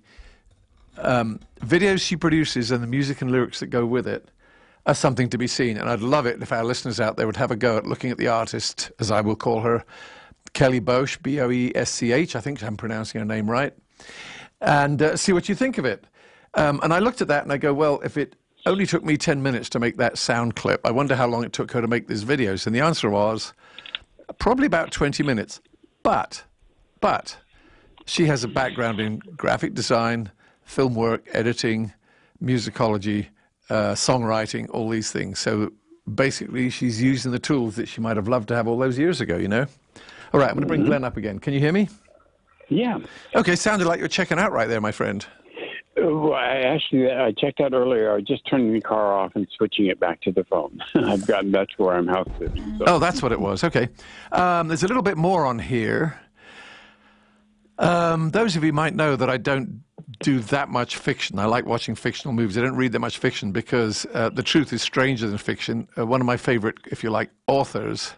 videos she produces and the music and lyrics that go with it are something to be seen. And I'd love it if our listeners out there would have a go at looking at the artist, as I will call her, Kelly Boesch, B-O-E-S-C-H. I think I'm pronouncing her name right. And see what you think of it. And I looked at that and I go, well, if it only took me 10 minutes to make that sound clip, I wonder how long it took her to make these videos. And the answer was probably about 20 minutes. But she has a background in graphic design, film work, editing, musicology, songwriting, all these things. So basically she's using the tools that she might have loved to have all those years ago, you know. All right, I'm going to bring Glenn up again. Can you hear me? Yeah. Okay, sounded like you're checking out right there, my friend. Well, I checked out earlier. I was just turning the car off and switching it back to the phone. I've gotten that's where I'm house sitting. So. Oh, that's what it was. Okay. There's a little bit more on here. Those of you might know that I don't do that much fiction. I like watching fictional movies. I don't read that much fiction because the truth is stranger than fiction. One of my favorite, if you like, authors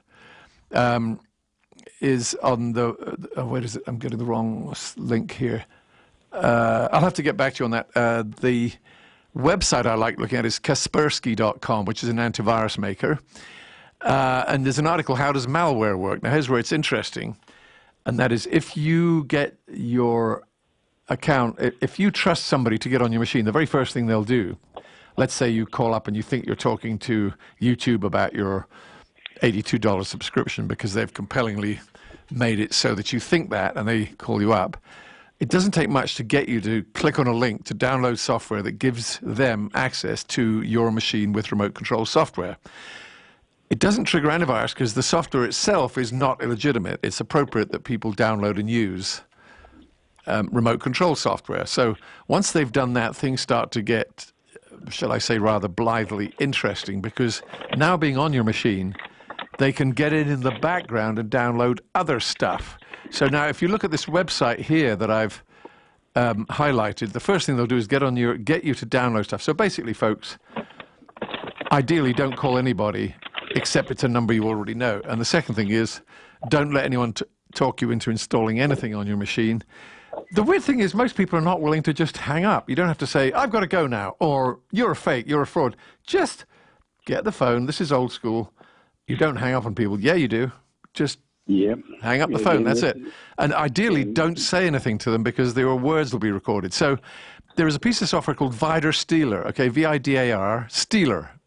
is on the, where is it? I'm getting the wrong link here. I'll have to get back to you on that. The website I like looking at is Kaspersky.com, which is an antivirus maker. And there's an article, How Does Malware Work? Now, here's where it's interesting. And that is, if you get your account, if you trust somebody to get on your machine, the very first thing they'll do, let's say you call up and you think you're talking to YouTube about your $82 subscription because they've compellingly made it so that you think that, and they call you up. It doesn't take much to get you to click on a link to download software that gives them access to your machine with remote control software. It doesn't trigger antivirus because the software itself is not illegitimate. It's appropriate that people download and use remote control software. So once they've done that, things start to get, shall I say, rather blithely interesting, because now being on your machine, they can get it in the background and download other stuff. So now if you look at this website here that I've highlighted, the first thing they'll do is get you to download stuff. So basically, folks, ideally don't call anybody except it's a number you already know. And the second thing is, don't let anyone talk you into installing anything on your machine. The weird thing is most people are not willing to just hang up. You don't have to say, I've got to go now, or you're a fake, you're a fraud. Just get the phone. This is old school. You don't hang up on people. Yeah, you do. Just hang up the phone. That's it. And ideally, don't say anything to them because their words will be recorded. So there is a piece of software called Vidar Stealer, okay, V-I-D-A-R, Stealer.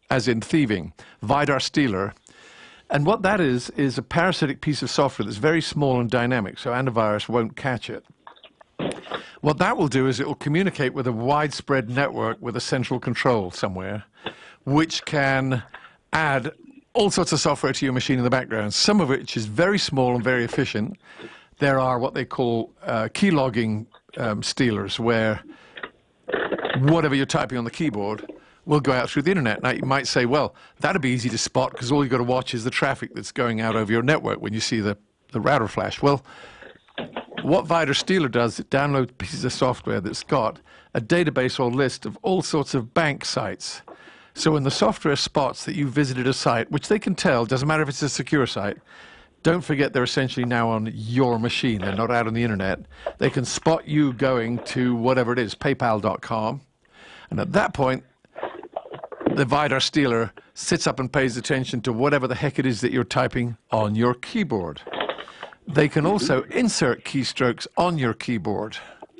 as in thieving, Vidar Stealer. And what that is a parasitic piece of software that's very small and dynamic, so antivirus won't catch it. What that will do is it will communicate with a widespread network with a central control somewhere, which can add all sorts of software to your machine in the background, some of which is very small and very efficient. There are what they call keylogging stealers, where whatever you're typing on the keyboard will go out through the internet. Now, you might say, well, that'd be easy to spot because all you've got to watch is the traffic that's going out over your network when you see the router flash. Well, what Vidar Stealer does, it downloads pieces of software that's got a database or list of all sorts of bank sites. So when the software spots that you visited a site, which they can tell, doesn't matter if it's a secure site, don't forget they're essentially now on your machine. They're not out on the internet. They can spot you going to whatever it is, paypal.com. And at that point, the Vidar Stealer sits up and pays attention to whatever the heck it is that you're typing on your keyboard. They can also insert keystrokes on your keyboard.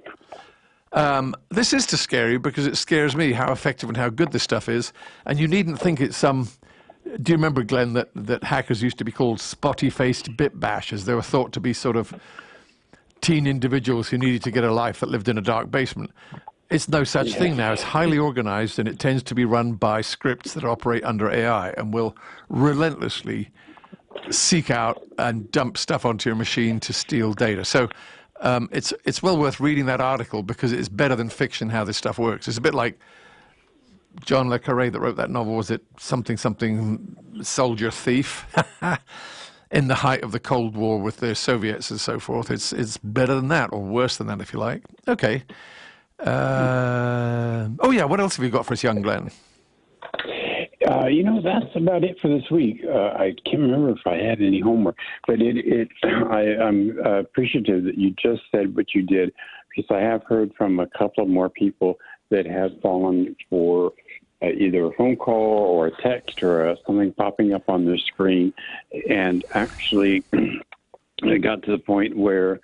This is to scare you because it scares me how effective and how good this stuff is. And you needn't think it's some... Do you remember, Glenn, that hackers used to be called spotty-faced bit bashers? They were thought to be sort of teen individuals who needed to get a life that lived in a dark basement. It's no such thing now. It's highly organized, and it tends to be run by scripts that operate under AI and will relentlessly seek out and dump stuff onto your machine to steal data. So it's well worth reading that article because it's better than fiction how this stuff works. It's a bit like John le Carré that wrote that novel, was it something Soldier Thief? In the height of the Cold War with the Soviets and so forth. It's better than that, or worse than that if you like. Okay. Oh yeah, what else have you got for us, young Glenn? That's about it for this week. I can't remember if I had any homework, but I'm appreciative that you just said what you did, because I have heard from a couple more people that have fallen for either a phone call or a text or something popping up on their screen, and actually it got to the point where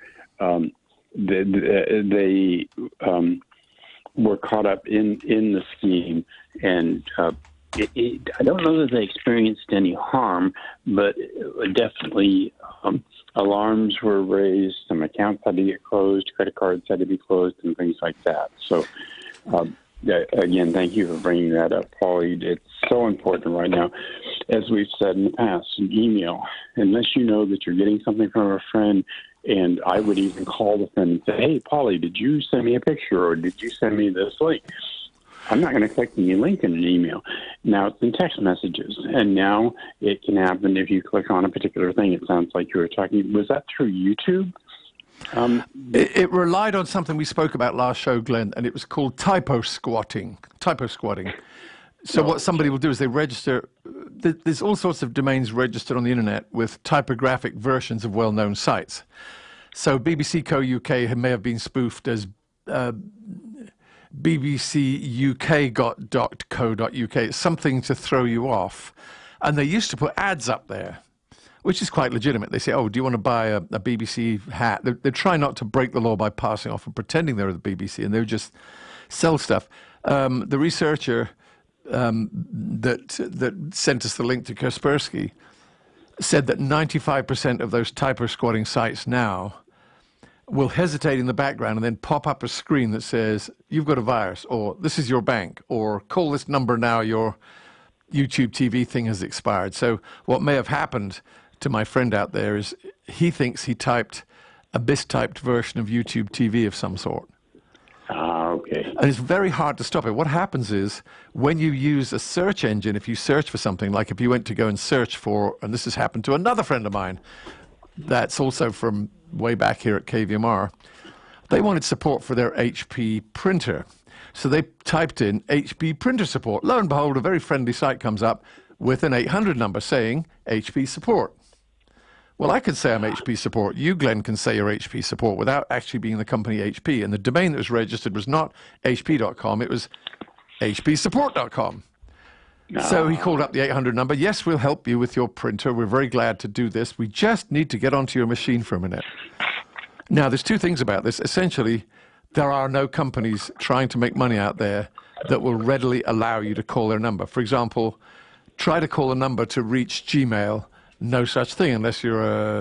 they were caught up in the scheme, and I don't know that they experienced any harm, but definitely alarms were raised, some accounts had to get closed, credit cards had to be closed, and things like that. So, again, thank you for bringing that up, Paulie. It's so important right now. As we've said in the past, an email, unless you know that you're getting something from a friend, and I would even call the friend and say, hey, Paulie, did you send me a picture, or did you send me this link? I'm not going to click any link in an email. Now it's in text messages, and now it can happen if you click on a particular thing. It sounds like you were talking. Was that through YouTube? It relied on something we spoke about last show, Glenn, and it was called typo squatting. So what somebody will do is they register. There's all sorts of domains registered on the internet with typographic versions of well-known sites. So BBC Co UK may have been spoofed as bbcuk.co.uk. It's something to throw you off. And they used to put ads up there, which is quite legitimate. They say, oh, do you want to buy a BBC hat? They try not to break the law by passing off and pretending they're the BBC, and they would just sell stuff. The researcher that sent us the link to Kaspersky said that 95% of those typo squatting sites now will hesitate in the background and then pop up a screen that says, you've got a virus, or this is your bank, or call this number now, your YouTube TV thing has expired. So what may have happened to my friend out there is he thinks he typed a mistyped version of YouTube TV of some sort. Okay. And it's very hard to stop it. What happens is when you use a search engine, if you search for something, like if you went to go and search for, and this has happened to another friend of mine, that's also from way back here at KVMR, they wanted support for their HP printer. So they typed in HP printer support. Lo and behold, a very friendly site comes up with an 800 number saying HP support. Well, I could say I'm HP support. You, Glenn, can say you're HP support without actually being the company HP. And the domain that was registered was not hp.com, it was hpsupport.com. So he called up the 800 number. Yes, we'll help you with your printer. We're very glad to do this. We just need to get onto your machine for a minute. Now, there's two things about this. Essentially, there are no companies trying to make money out there that will readily allow you to call their number. For example, try to call a number to reach Gmail. No such thing unless you're a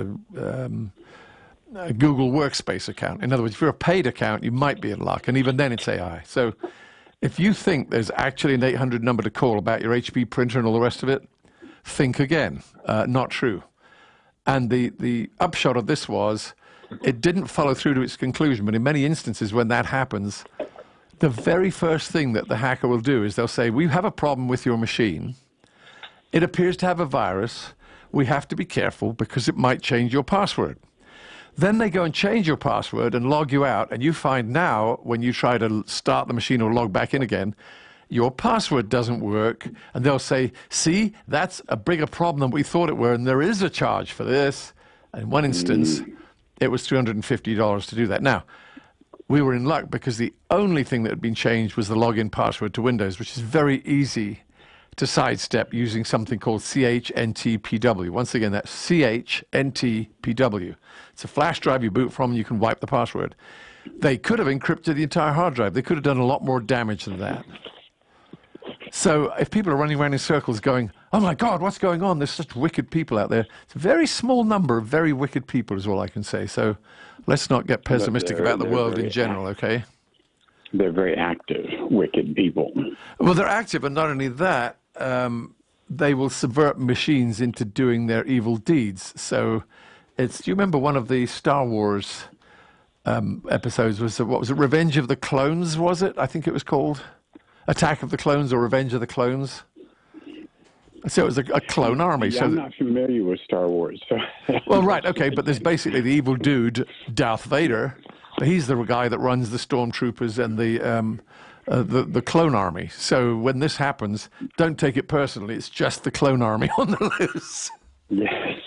Google Workspace account. In other words, if you're a paid account, you might be in luck, and even then it's AI. So if you think there's actually an 800 number to call about your HP printer and all the rest of it, think again. Not true. And the upshot of this was it didn't follow through to its conclusion, but in many instances when that happens, the very first thing that the hacker will do is they'll say, we have a problem with your machine. It appears to have a virus. We have to be careful because it might change your password. Then they go and change your password and log you out, and you find now when you try to start the machine or log back in again, your password doesn't work, and they'll say, see, that's a bigger problem than we thought it were, and there is a charge for this. And in one instance, it was $350 to do that. Now, we were in luck because the only thing that had been changed was the login password to Windows, which is very easy to sidestep using something called CHNTPW. Once again, that's CHNTPW. It's a flash drive you boot from, and you can wipe the password. They could have encrypted the entire hard drive. They could have done a lot more damage than that. So if people are running around in circles going, oh my God, what's going on? There's such wicked people out there. It's a very small number of very wicked people is all I can say. So let's not get pessimistic about the world in general, okay? They're very active, wicked people. Well, they're active, and not only that, they will subvert machines into doing their evil deeds. So do you remember one of the Star Wars episodes was, what was it, Revenge of the Clones, was it? I think it was called. Attack of the Clones or Revenge of the Clones. So it was a clone army. Yeah, so I'm not familiar with Star Wars. So. Well, right, okay, but there's basically the evil dude, Darth Vader. But he's the guy that runs the stormtroopers and the clone army. So when this happens, don't take it personally. It's just the clone army on the loose. Yes.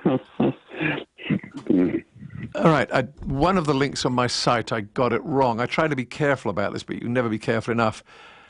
All right, one of the links on my site, I got it wrong. I try to be careful about this, but you can never be careful enough.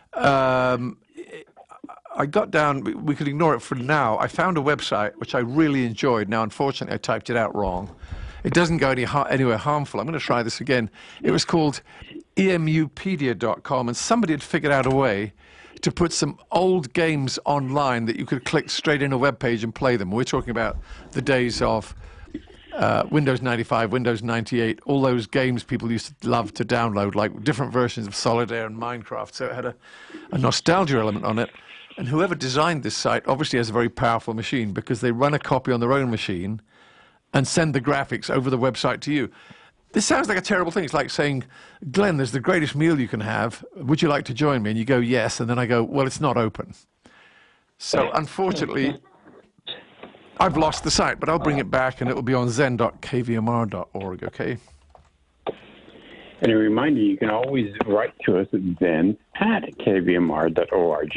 I got down, we could ignore it for now. I found a website which I really enjoyed. Now, unfortunately, I typed it out wrong. It doesn't go anywhere harmful. I'm going to try this again. It was called emupedia.com, and somebody had figured out a way to put some old games online that you could click straight in a web page and play them. We're talking about the days of Windows 95, Windows 98, all those games people used to love to download, like different versions of Solitaire and Minecraft. So it had a nostalgia element on it. And whoever designed this site obviously has a very powerful machine because they run a copy on their own machine and send the graphics over the website to you. This sounds like a terrible thing. It's like saying, Glenn, there's the greatest meal you can have. Would you like to join me? And you go, yes. And then I go, well, it's not open. So unfortunately, I've lost the site, but I'll bring it back and it will be on zen.kvmr.org, okay? And a reminder, you can always write to us at zen@kvmr.org.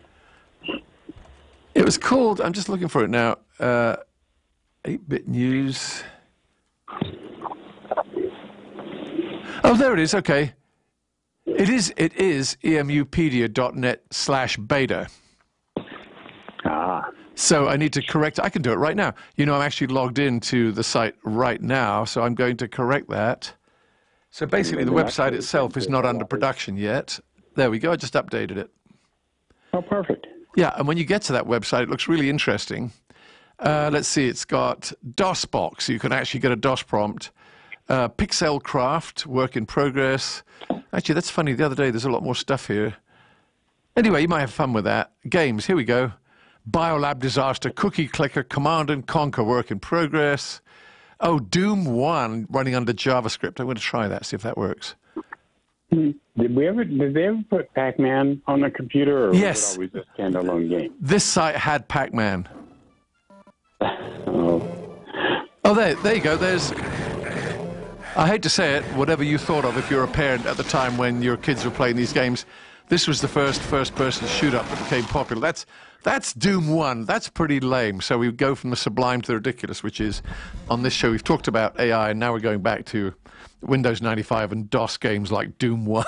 It was called, I'm just looking for it now, 8-Bit News. Oh, there it is, okay. It is emupedia.net/beta. Ah. So I need to correct, I can do it right now. You know, I'm actually logged into the site right now, so I'm going to correct that. So basically the website itself is not under production yet. There we go, I just updated it. Oh, perfect. Yeah, and when you get to that website, it looks really interesting. Let's see, it's got DOSBox, so you can actually get a DOS prompt. Pixelcraft, work in progress. Actually, that's funny, the other day there's a lot more stuff here. Anyway, you might have fun with that. Games, here we go. Biolab Disaster, Cookie Clicker, Command and Conquer, work in progress. Oh, Doom 1 running under JavaScript. I'm going to try that, see if that works. Did they ever put Pac-Man on the computer, or yes. was it always a standalone game? This site had Pac-Man. Oh, there you go. There's, I hate to say it, whatever you thought of if you're a parent at the time when your kids were playing these games, this was the first-person shoot-up that became popular. That's Doom 1. That's pretty lame. So we go from the sublime to the ridiculous, which is, on this show, we've talked about AI, and now we're going back to Windows 95 and DOS games like Doom 1.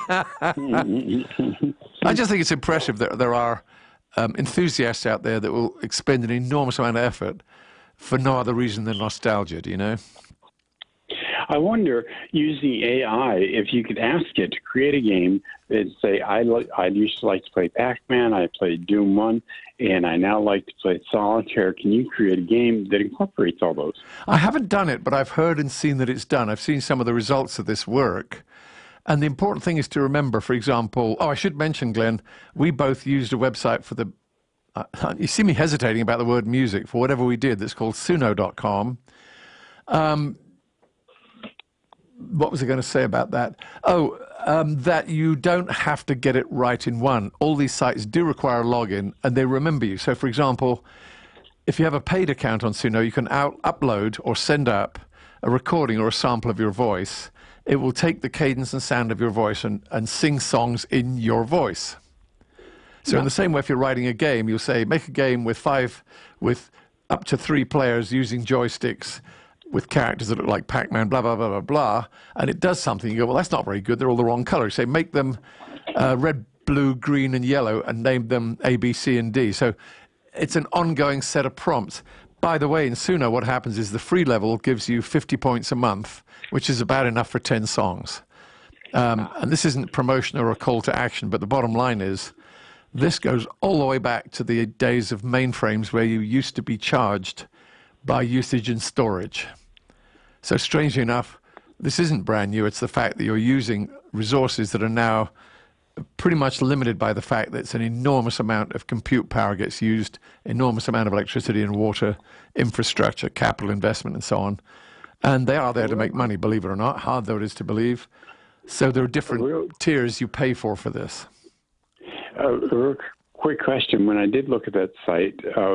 I just think it's impressive that there are enthusiasts out there that will expend an enormous amount of effort for no other reason than nostalgia, do you know? I wonder, using AI, if you could ask it to create a game that say, I used to like to play Pac-Man, I played Doom 1, and I now like to play Solitaire. Can you create a game that incorporates all those? I haven't done it, but I've heard and seen that it's done. I've seen some of the results of this work. And the important thing is to remember, for example, I should mention, Glenn, we both used a website for the, you see me hesitating about the word music, for whatever we did, that's called Suno.com. What was I going to say about that? That you don't have to get it right in one. All these sites do require a login, and they remember you. So, for example, if you have a paid account on Suno, you can upload or send up a recording or a sample of your voice. It will take the cadence and sound of your voice and sing songs in your voice. So in the same way, if you're writing a game, you'll say, make a game with up to 3 players using joysticks with characters that look like Pac-Man, blah, blah, blah, blah, blah, and it does something. You go, well, that's not very good. They're all the wrong color. You say, make them red, blue, green, and yellow, and name them A, B, C, and D. So it's an ongoing set of prompts. By the way, in Suno, what happens is the free level gives you 50 points a month, which is about enough for 10 songs. And this isn't promotion or a call to action, but the bottom line is this goes all the way back to the days of mainframes where you used to be charged by usage and storage. So strangely enough, this isn't brand new. It's the fact that you're using resources that are now pretty much limited by the fact that it's an enormous amount of compute power gets used, enormous amount of electricity and water, infrastructure, capital investment, and so on. And they are there to make money, believe it or not, hard though it is to believe. So there are different tiers you pay for this. Quick question. When I did look at that site,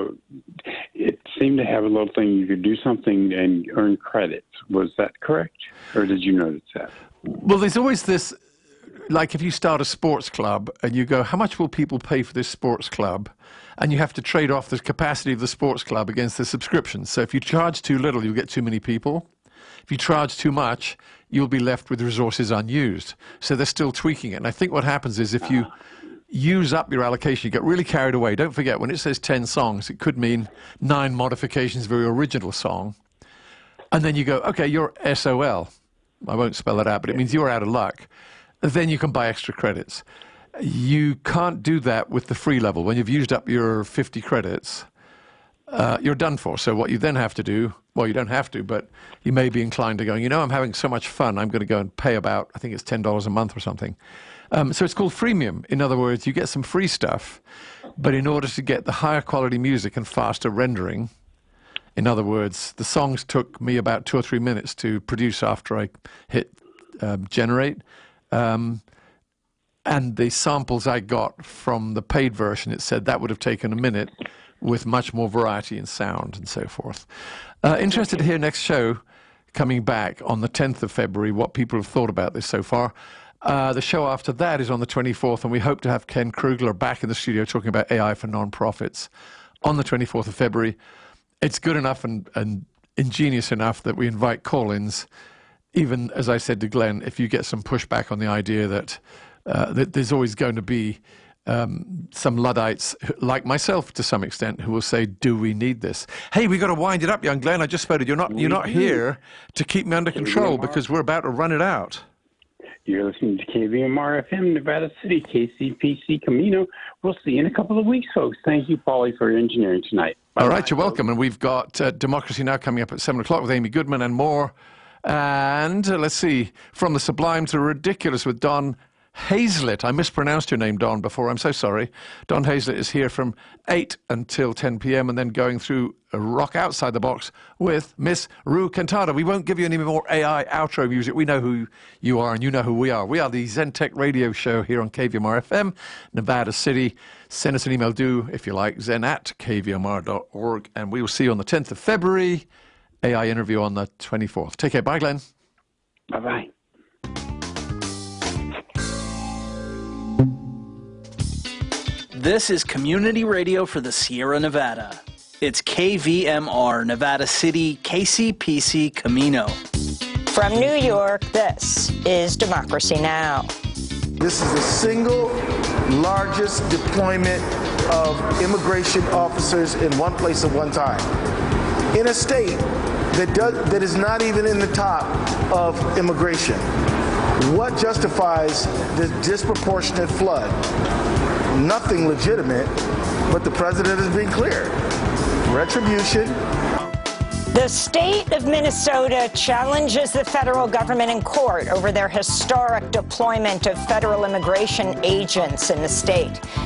it seemed to have a little thing you could do something and earn credits. Was that correct? Or did you notice that? Well, there's always this, like if you start a sports club and you go, how much will people pay for this sports club? And you have to trade off the capacity of the sports club against the subscription. So if you charge too little, you'll get too many people. If you charge too much, you'll be left with resources unused. So they're still tweaking it. And I think what happens is if you use up your allocation, you get really carried away. Don't forget, when it says 10 songs, it could mean 9 modifications of your original song. And then you go, okay, you're SOL. I won't spell it out, but it means you're out of luck. Then you can buy extra credits. You can't do that with the free level. When you've used up your 50 credits, you're done for. So what you then have to do, well, you don't have to, but you may be inclined to go, you know, I'm having so much fun, I'm going to go and pay about, I think it's $10 a month or something. So it's called freemium. In other words, you get some free stuff, but in order to get the higher quality music and faster rendering, in other words, the songs took me about 2 or 3 minutes to produce after I hit generate. And the samples I got from the paid version, it said that would have taken a minute with much more variety in sound and so forth. Interested to hear next show coming back on the 10th of February, what people have thought about this so far. The show after that is on the 24th, and we hope to have Ken Krugler back in the studio talking about AI for nonprofits on the 24th of February. It's good enough and ingenious enough that we invite call-ins, even, as I said to Glenn, if you get some pushback on the idea that there's always going to be some Luddites, like myself to some extent, who will say, do we need this? Hey, we've got to wind it up, young Glenn. I just spotted you're not here to keep me under control because we're about to run it out. You're listening to KVMR FM, Nevada City, KCPC Camino. We'll see you in a couple of weeks, folks. Thank you, Paulie, for your engineering tonight. Bye-bye. All right, you're welcome. And we've got Democracy Now! Coming up at 7 o'clock with Amy Goodman and more. And let's see, from the sublime to the ridiculous with Don Hazlett. I mispronounced your name, Don, before. I'm so sorry. Don Hazlett is here from 8 until 10 p.m. and then going through a rock outside the box with Miss Rue Cantada. We won't give you any more AI outro music. We know who you are and you know who we are. We are the Zentech radio show here on KVMR FM, Nevada City. Send us an email, if you like, zen@kvmr.org. And we will see you on the 10th of February. AI interview on the 24th. Take care. Bye, Glenn. Bye-bye. This is community radio for the Sierra Nevada. It's KVMR, Nevada City, KCPC Camino. From New York, this is Democracy Now! This is the single largest deployment of immigration officers in one place at one time. In a state that is not even in the top of immigration. What justifies this disproportionate flood? Nothing legitimate, but the president has been clear. Retribution. The state of Minnesota challenges the federal government in court over their historic deployment of federal immigration agents in the state.